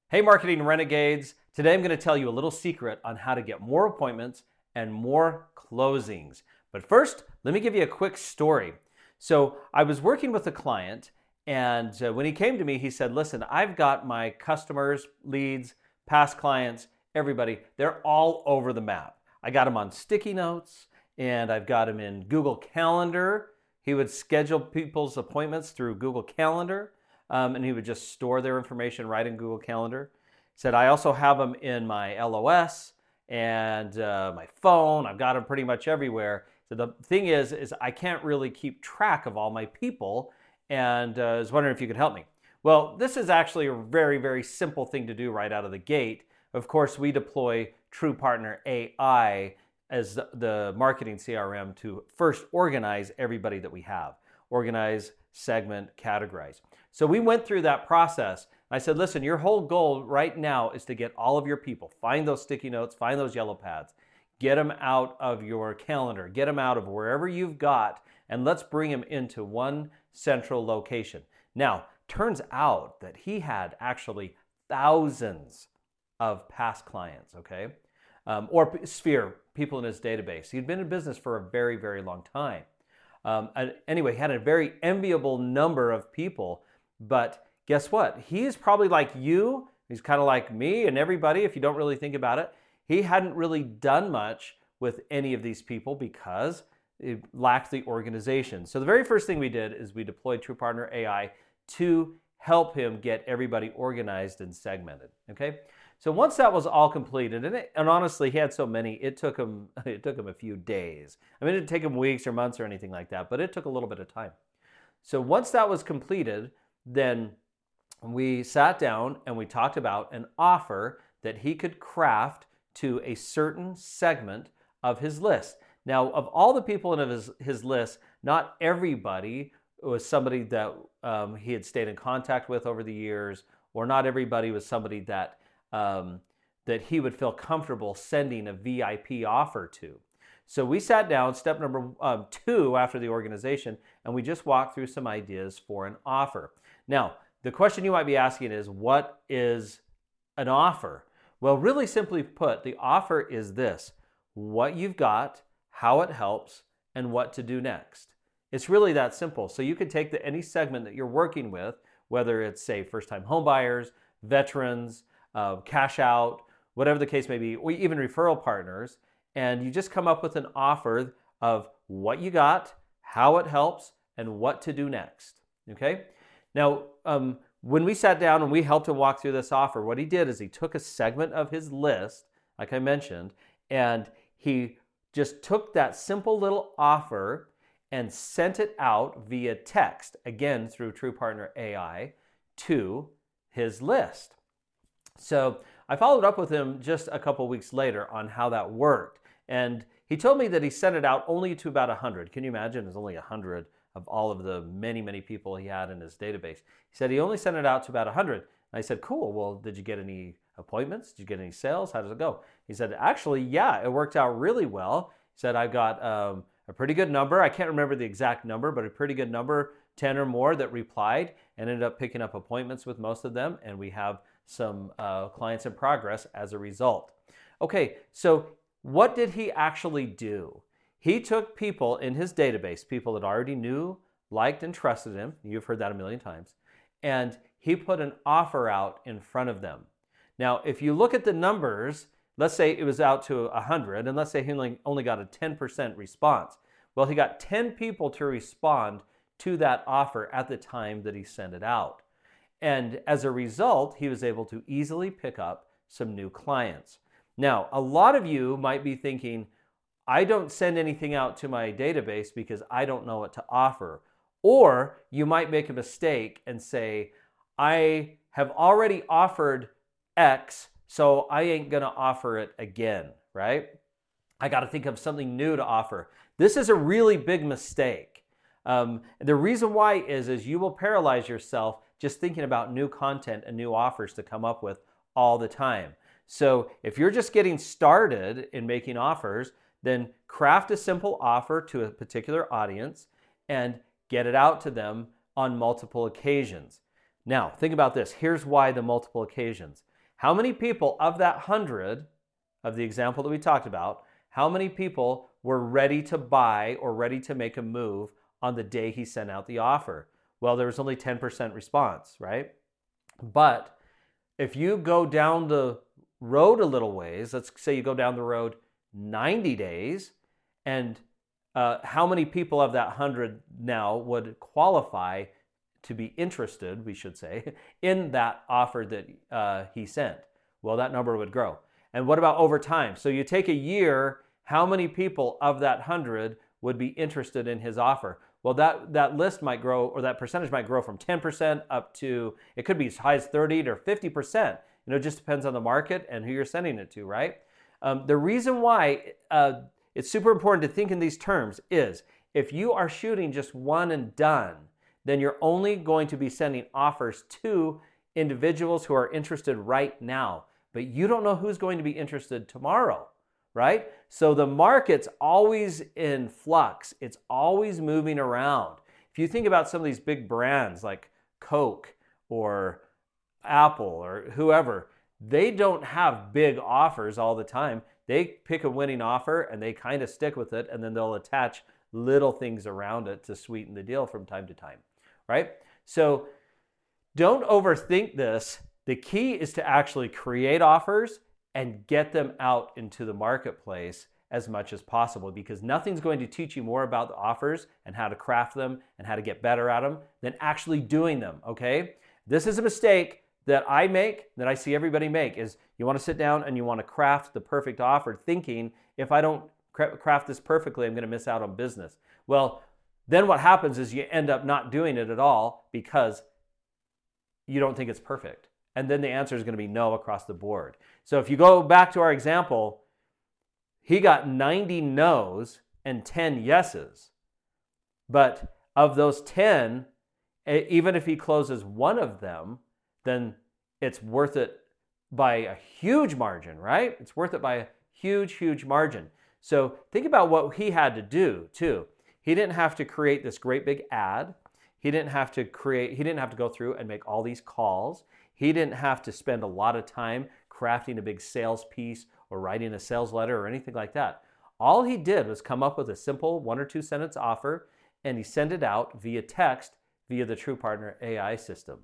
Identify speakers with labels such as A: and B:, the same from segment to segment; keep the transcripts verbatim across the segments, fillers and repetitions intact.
A: Hey Marketing Renegades, today I'm going to tell you a little secret on how to get more appointments and more closings. But first, let me give you a quick story. So I was working with a client, and uh, when he came to me, he said, listen, I've got my customers, leads, past clients, everybody, they're all over the map. I got them on sticky notes, and I've got them in Google Calendar. He would schedule people's appointments through Google Calendar. Um, and he would just store their information right in Google Calendar. He said, I also have them in my L O S and uh, my phone. I've got them pretty much everywhere. So the thing is, is I can't really keep track of all my people, and uh, I was wondering if you could help me. Well, this is actually a very, very simple thing to do right out of the gate. Of course, we deploy TruePartner A I as the marketing C R M to first organize everybody that we have. Organize, segment, categorize. So we went through that process. I said, listen, your whole goal right now is to get all of your people, find those sticky notes, find those yellow pads, get them out of your calendar, get them out of wherever you've got, and let's bring them into one central location. Now, turns out that he had actually thousands of past clients, okay? Um, or Sphere, people in his database. He'd been in business for a very, very long time. Um, anyway, he had a very enviable number of people, but guess what? He's probably like you. He's kind of like me and everybody, if you don't really think about it. He hadn't really done much with any of these people because it lacked the organization. So the very first thing we did is we deployed TruePartner A I to help him get everybody organized and segmented, okay? So once that was all completed, and, it, and honestly, he had so many, it took him it took him a few days. I mean, it didn't take him weeks or months or anything like that, but it took a little bit of time. So once that was completed, then we sat down and we talked about an offer that he could craft to a certain segment of his list. Now, of all the people in his, his list, not everybody was somebody that um, he had stayed in contact with over the years, or not everybody was somebody that Um, that he would feel comfortable sending a V I P offer to. So we sat down, step number um, two after the organization, and we just walked through some ideas for an offer. Now, the question you might be asking is, what is an offer? Well, really simply put, the offer is this: what you've got, how it helps, and what to do next. It's really that simple. So you can take the, any segment that you're working with, whether it's, say, first-time homebuyers, veterans, Uh, cash out, whatever the case may be, or even referral partners, and you just come up with an offer of what you got, how it helps, and what to do next, okay? Now, um, when we sat down and we helped him walk through this offer, what he did is he took a segment of his list, like I mentioned, and he just took that simple little offer and sent it out via text, again, through TruePartner A I, to his list. So I followed up with him just a couple weeks later on how that worked. And he told me that he sent it out only to about one hundred. Can you imagine? There's only one hundred of all of the many, many people he had in his database. He said he only sent it out to about one hundred. And I said, cool. Well, did you get any appointments? Did you get any sales? How does it go? He said, actually, yeah, it worked out really well. He said, I got um, a pretty good number. I can't remember the exact number, but a pretty good number, ten or more that replied, and ended up picking up appointments with most of them. And we have some uh, clients in progress as a result. Okay, so what did he actually do? He took people in his database, people that already knew, liked, and trusted him. You've heard that a million times. And he put an offer out in front of them. Now, if you look at the numbers, let's say it was out to one hundred, and let's say he only, only got a ten percent response. Well, he got ten people to respond to that offer at the time that he sent it out. And as a result, he was able to easily pick up some new clients. Now, a lot of you might be thinking, I don't send anything out to my database because I don't know what to offer. Or you might make a mistake and say, I have already offered X, so I ain't gonna offer it again, right? I gotta think of something new to offer. This is a really big mistake. Um, the reason why is, is you will paralyze yourself just thinking about new content and new offers to come up with all the time. So if you're just getting started in making offers, then craft a simple offer to a particular audience and get it out to them on multiple occasions. Now, think about this. Here's why the multiple occasions. How many people of that hundred, of the example that we talked about, how many people were ready to buy or ready to make a move on the day he sent out the offer? Well, there was only ten percent response, right? But if you go down the road a little ways, let's say you go down the road ninety days, and uh, how many people of that one hundred now would qualify to be interested, we should say, in that offer that uh, he sent? Well, that number would grow. And what about over time? So you take a year, how many people of that one hundred would be interested in his offer? Well, that, that list might grow, or that percentage might grow from ten percent up to, it could be as high as thirty or fifty percent. You know, it just depends on the market and who you're sending it to, right? Um, the reason why uh, it's super important to think in these terms is if you are shooting just one and done, then you're only going to be sending offers to individuals who are interested right now. But you don't know who's going to be interested tomorrow, right? So the market's always in flux. It's always moving around. If you think about some of these big brands like Coke or Apple or whoever, they don't have big offers all the time. They pick a winning offer and they kind of stick with it, and then they'll attach little things around it to sweeten the deal from time to time, right? So don't overthink this. The key is to actually create offers and get them out into the marketplace as much as possible, because nothing's going to teach you more about the offers and how to craft them and how to get better at them than actually doing them, okay? This is a mistake that I make, that I see everybody make, is you want to sit down and you want to craft the perfect offer thinking, if I don't craft this perfectly, I'm going to miss out on business. Well, then what happens is you end up not doing it at all because you don't think it's perfect. And then the answer is going to be no across the board. So if you go back to our example, he got ninety no's and ten yeses. But of those ten, even if he closes one of them, then it's worth it by a huge margin, right? It's worth it by a huge, huge margin. So think about what he had to do too. He didn't have to create this great big ad. He didn't have to create, he didn't have to go through and make all these calls. He didn't have to spend a lot of time crafting a big sales piece or writing a sales letter or anything like that. All he did was come up with a simple one or two sentence offer, and he sent it out via text via the TruePartner A I system.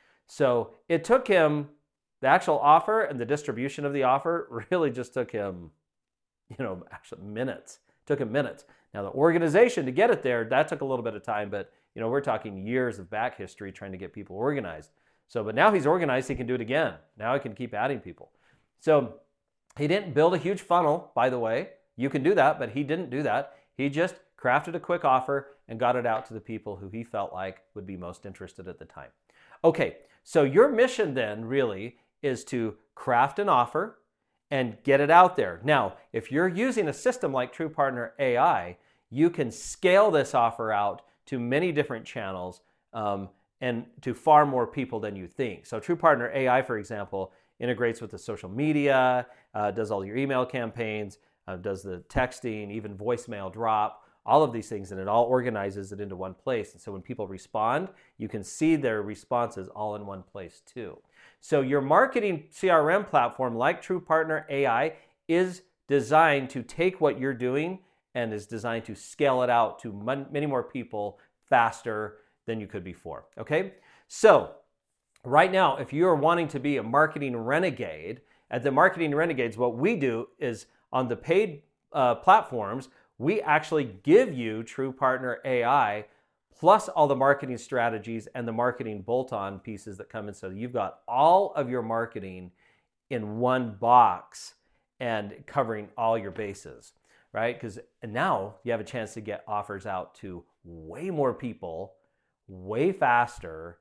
A: So it took him, the actual offer and the distribution of the offer really just took him, you know, actually minutes. It took him minutes. Now the organization to get it there, that took a little bit of time, but you know, we're talking years of back history trying to get people organized. So, but now he's organized, he can do it again. Now he can keep adding people. So he didn't build a huge funnel, by the way. You can do that, but he didn't do that. He just crafted a quick offer and got it out to the people who he felt like would be most interested at the time. Okay, so your mission then really is to craft an offer and get it out there. Now, if you're using a system like TruePartner A I, you can scale this offer out to many different channels um, and to far more people than you think. So TruePartner A I, for example, integrates with the social media, uh, does all your email campaigns, uh, does the texting, even voicemail drop, all of these things, and it all organizes it into one place. And so when people respond, you can see their responses all in one place too. So your marketing C R M platform like TruePartner A I is designed to take what you're doing and is designed to scale it out to many more people faster than you could before, okay? So right now, if you are wanting to be a marketing renegade, at the Marketing Renegades, what we do is on the paid uh, platforms, we actually give you TruePartner A I plus all the marketing strategies and the marketing bolt-on pieces that come in. So you've got all of your marketing in one box and covering all your bases, right? Because now you have a chance to get offers out to way more people, way faster,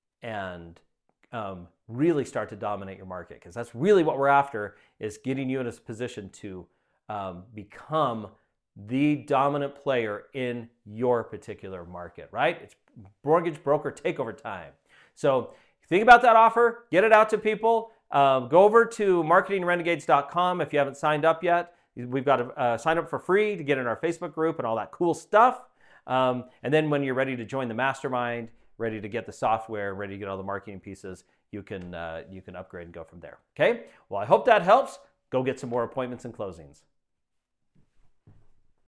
A: and um, really start to dominate your market. Because that's really what we're after, is getting you in a position to um, become the dominant player in your particular market, right? It's mortgage broker takeover time. So think about that offer, get it out to people. Um, go over to marketing renegades dot com if you haven't signed up yet. We've got to uh, sign up for free to get in our Facebook group and all that cool stuff. Um, and then when you're ready to join the mastermind, ready to get the software, ready to get all the marketing pieces, you can uh, you can upgrade and go from there. Okay. Well, I hope that helps. Go get some more appointments and closings.